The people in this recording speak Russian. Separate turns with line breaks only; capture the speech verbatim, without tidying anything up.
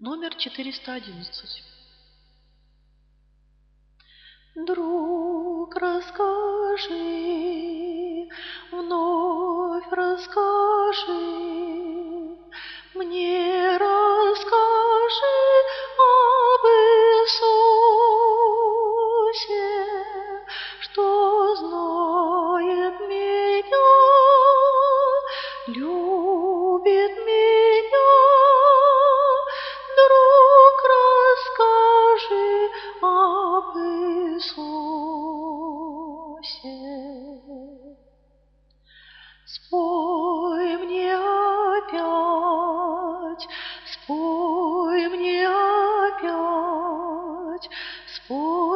номер четыреста одиннадцать. Друг, расскажи, вновь расскажи, мне расскажи об Иисусе, что знает меня, любит меня. Друг, расскажи об Иисусе. Спой мне опять, спой мне опять, спой.